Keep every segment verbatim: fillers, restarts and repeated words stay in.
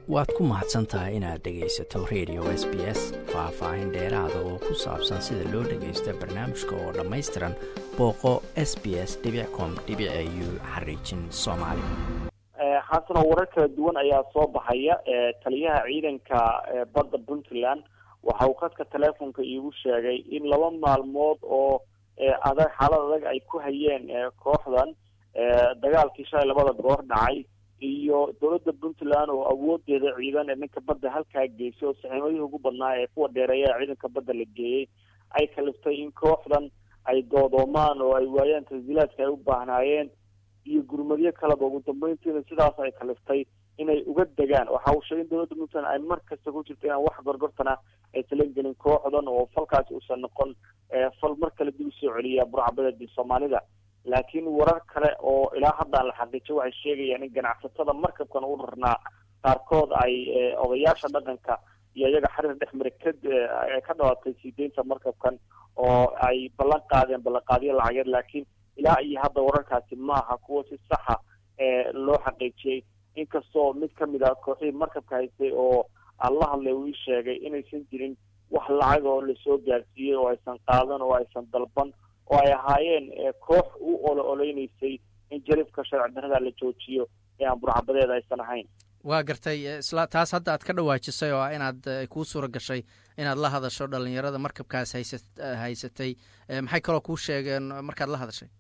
waad ku mahadsan tahay inaad dhegaysato radio S B S faahfaahin dheeraada oo ku saabsan sida loo dhagaysto barnaamijka oo dhammaystiran booqo s b s dot com dot a u xariijin soomaali. xasano warar kala duwan ayaa soo baxaya. taliyaha ciidanka badda Puntland waxa uu khadka teleefonka iigu sheegay in laba maalmood oo adag xaalad adag ay ku hayeen kooxdan dagaalkii shalay labada goor dhacay iyo dowladda Puntland oo awoodeeda ciidan ee ninka badda halkaa geysay oo saxiimadii ugu badnaa ee kuwa dheereeya ciidanka badda la geeyay ay kaliftay in kooxdan ay doodoomaan oo ay waayaan tansiilaadka ay u baahnaayeen iyo gurmadyo kaleba ugu dambeyntiina sidaas ay kaliftay inay uga degaan. waxa uu sheegay in dowladda Puntland ay mar kasta ku jirto inaan wax gorgortana ay talagelin kooxdan oo falkaasi uusan noqon fal mar kale dib u soo celiya burcadbadeedii Soomaalida. laakiin warar kale oo ilaa hadda la xaqiijiyay waxay sheegayaan in ganacsatada markabkan u rarnaa qaarkood ay odayaasha dhaqanka iyo iyaga xiriir dhexmari ka ka dhawaatay siideynta markabkan oo ay ballan qaadeen ballanqaadyo lacageed, laakiin ilaa iyo hadda wararkaasi maaha kuwa si saxa loo xaqiijiyay. inkastoo mid kamid ah kooxihii markabka haystay oo alla hadlay uu sheegay inaysan jirin wax lacag oo lasoo gaarsiiyey oo aysan qaadan oo aysan dalban oo ay ahaayeen koox u olo oleynaysay in jarifka sharci darrada la joojiyo ee aan burcadbadeed aysan ahayn. waa gartay isla taas hadda aad ka dhawaajisay oo inaad kuu suura gashay inaad la hadasho dhalinyarada markabkaas haysa haysatay maxay kaloo kuu sheegeen markaad la hadashay?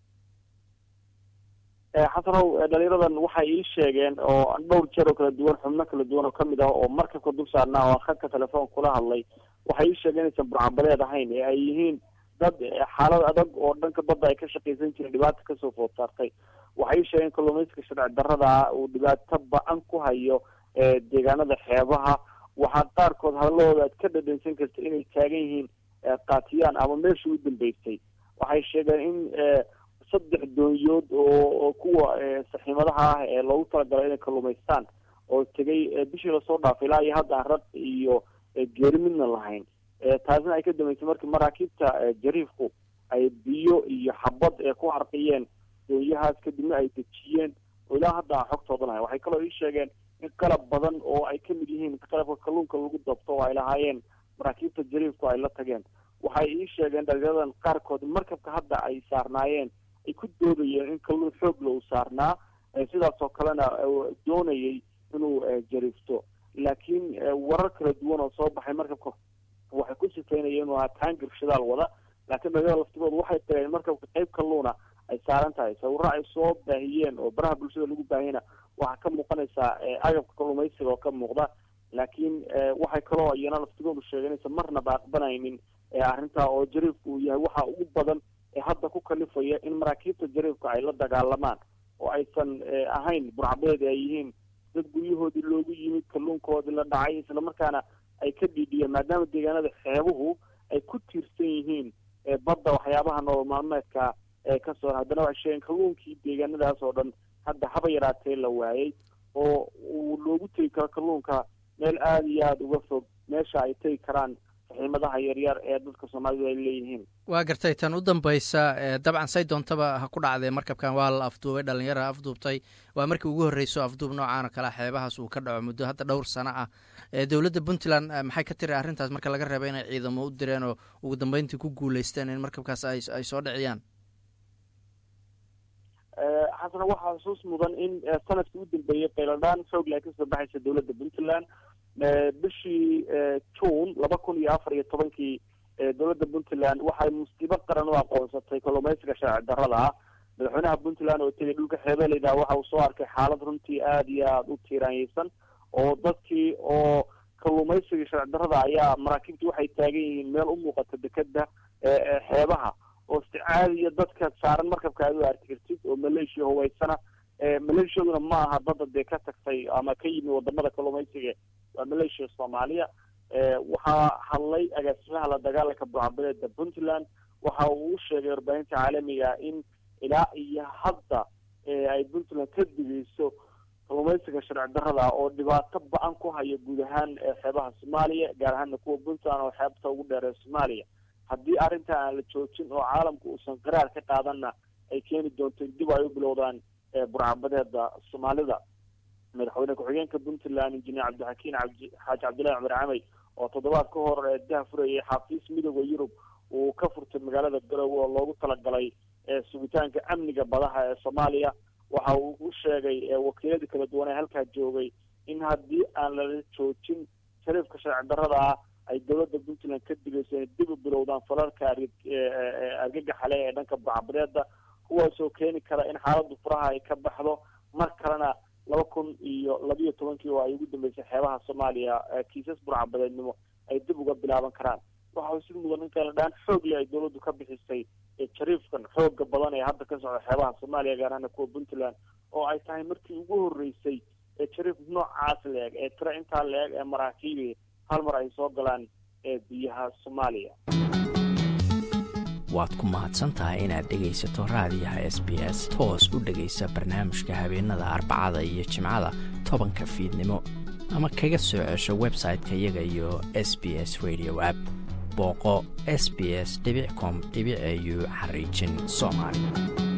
xasanow dhalinyaradan waxay ii sheegeen oo dhowr jeer oo kala duwan xubno kala duwan oo kamid ah oo markabka dul saarnaa oo khadka telefoon kula hadlay waxay ii sheegeen inaysan burcadbadeed ahayn ee ay yihiin dad xaalad adag oo dhanka badda ay ka shaqaysan jireen dhibaato kasoo food saartay. waxay sheegeen kalluumaysiga sharci darrada uu dhibaato ba-an ku hayo deegaanada xeebaha. waxaa qaarkood hadalahooda aad ka dhadhansan karta inay taagan yihiin qaatiyaan ama meeshii u dambeysay. waxay sheegeen in saddex doonyood oo kuwa saxiimadaha ah ee loogu talagalay inay kalluumaystaan oo tegay bishii lasoo dhaafay ilaa iyo hadda aan rad iyo geeri midna lahayn. taasina ay ka dambeysay markii maraakiibta jariifku ay biyo iyo xabad ee ku harqiyeen doonyahaas kadibna ay dejiyeen oo ilaa hadda aan xogtooda lahayn. waxay kaloo ii sheegeen in qalab badan oo ay kamid yihiin qalabka kalluunka lagu dabto oo ay lahaayeen maraakiibta jariifku ay la tageen. waxay ii sheegeen dhalinyaradan qaarkood markabka hadda ay saarnaayeen ay ku doodayeen in kalluun xoogla uu saarnaa sidaas oo kalena doonayay inuu jariifto. laakiin warar kala duwan oo soo baxay markabka waxay ku sifeynayeen inuu ahaa taangir shidaal wada, laakiin dhalinyarada laftigooda waxay tageen markabka qayb kalluuna ay saaran tahay. sawirro ay soo baahiyeen oo baraha bulshada lagu baahiyena waxaa ka muuqanaysaa agabka kalluumaysiga oo ka muuqda, laakiin waxay kaloo iyana laftigoodu sheegeen inaysan marnaba aqbanaynin arrintaa oo jariifku uu yahay waxa ugu badan ee hadda ku kalifaya in maraakiibta jariifka ay la dagaalamaan oo aysan ahayn burcadbadeed ay yihiin dad guryahoodii loogu yimid kalluunkoodii la dhacay islamarkaana ay ka dhiidhiyeen maadaama deegaanada xeebuhu ay ku tiirsan yihiin badda waxyaabaha nolol maalmeedka ee kasoo haddana waxay sheegeen kalluunkii deegaanadaas oo dhan hadda haba yaraatee la waayay oo uu loogu tegi karo kalluunka meel aada iyo aada uga fog meesha ay tegi karaan saxiimadaha yaryar ee dadka Soomaalidu ay leeyihiin. waa gartay tan u dambaysa dabcan say doontaba ha ku dhacday markabkan waa la afduubay, dhalinyaro afduubtay. waa markii ugu horreysay afduub noocaan oo kale xeebahaas uu ka dhaco muddo hadda dhowr sano ah. dowladda Puntland maxay ka tiri arrintaas marka laga reebay inay ciidamo u direen oo ugu dambeyntii ku guuleysteen in markabkaas ay ay soo dhiciyaan? xasana waxaa xusuus mudan in sanadkii u dambeeyey qayladhaan xoog ay kasoo baxaysa dowladda Puntland bishii June laba kun iyo afar iyo tobankii dowladda Puntland waxay musiibo qaran u aqoonsatay kalluumaysiga sharci darrada ah. madaxweynaha Puntland oo tegay dhulka xeebeleyda waxa uu soo arkay xaalad runtii aada iyo aada u tiiraanyeysan oo dadkii oo kalluumaysiga sharci darrada ayaa maraakiibtu waxay taagan yihiin meel u muuqata dekeda xeebaha oo si caadiya dadka saaran markabka aad u arki kartid oo maleeshiya hubaysana. maleeshiyaduna ma aha badda dee ka tagtay ama ka yimi wadamada kalluumaysiga, waa maleeshiya Soomaaliya. waxaa hadlay agaasimaha la dagaalanka burcadbadeeda Puntland waxa uu u sheegay warbaahinta caalamiga in ilaa iyo hadda ay Puntland ka digeyso kalluumaysiga sharci darrada oo dhibaato ba-an ku haya guud ahaan xeebaha Soomaaliya, gaar ahaan kuwa Puntland oo xeebta ugu dheer ee Soomaaliya. haddii arrinta aan la joojin oo caalamku uusan qaraar ka qaadanna ay keeni doonto in dib ay u bilowdaan burcadbadeeda Soomaalida. madaxweyne ku-xigeenka puntland injineer cabdixakiin cabdi xaaji cabdillahi cumar camey oo toddobaad ka hor dah furayay xafiis midooda yurub uu ka furtay magaalada garowe oo loogu talagalay sugitaanka amniga badaha ee soomaaliya waxa uu u sheegay wakiiladii kala duwan ee halkaa joogay in haddii aan lala joojin shariifka sharci darrada ah ay dowladda puntland ka digayso inay dib u bilowdaan falalka argagaxale ee dhanka burcabadeeda kuwaasoo keeni kara in xaaladdu furaha ay ka baxdo mar kalena laba kun iyo labiiyo tobankii oo ay ugu dambeysay xeebaha soomaaliya kiisas burcabadeednimo ay dib uga bilaaban karaan waxa uu si mudan in kala dhaan xoog leh ay dowladdu ka bixisay shariifkan xooga badan ee hadda ka socda xeebaha soomaaliya gaar ahaan kuwa puntland oo ay tahay markii ugu horreysay ee shariif noocaas la-eg ee tiro intaa la-eg ee maraakiibi hal mar ay soo galaan ee biyaha soomaaliya. waad ku mahadsan tahay inaad dhegaysato raadiyaha s b s toos u dhegaysa barnaamijka habeenada arbacada iyo jimcada tobanka fiidnimo ama kaga soo cesho website-ka iyaga iyo s b s radio app booqo s b s dot com dot a u xariijin soomaali.